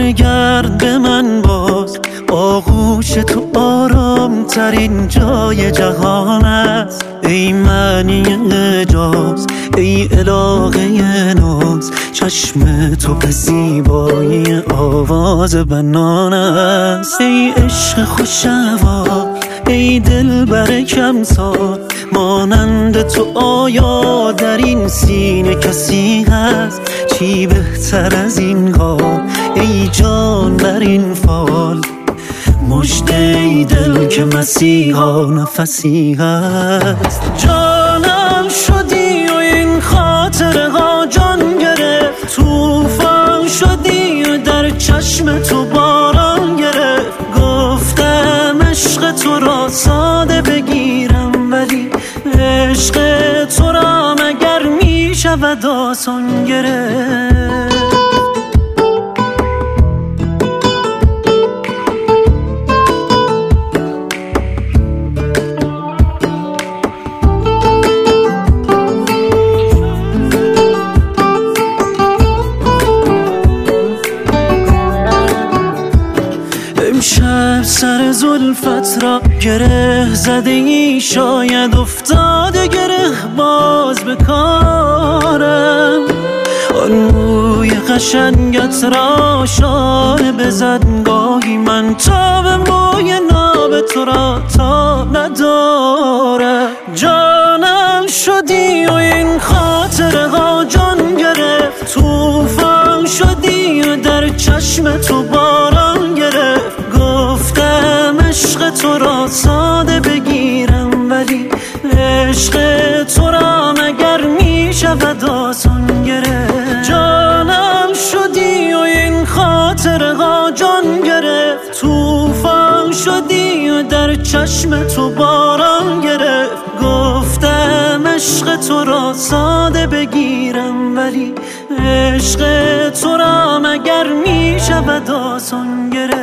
بگرد به من باز، آغوش تو آرام ترین جای جهان است. ای معنی اعجاز، ای علاقه ناز، چشم تو به زیبایی آواز بنان است. ای عشق خوش‌هوا، ای دلبر کم سال، مانند تو آیا در این سینه کسی هست؟ چی بهتر از این حال ای جان بر این فال؟ مژده ای دل که مسیحا نفسی هست. جانم شدی و این خاطره ها جان گرفت، طوفان شدی و در چشم تو باران گرفت. گفتم عشق تو را ساده بگیرم، ولی عشق تو را مگر می شود آسان گرفت؟ امشب سر زلفت را گره زده ای، شاید افتاده گره باز به کارم. آن موی قشنگت را شانه بزد گاهی، من تا به موی ناب تو را تا ندارم. جانم شدی و این خاطره ها جان گرفت، طوفان شدی و در چشم تو باران گرفت. گفتم عشق تو را ساده بگیرم، ولی عشق تو را مگر می شود آسان گرفت؟ جانم شدی و این خاطره ها جان گرفت، طوفان شدی و در چشم تو باران گرفت. گفتم عشق تو را ساده بگیرم، ولی عشق تو را مگر می شود آسان گرفت؟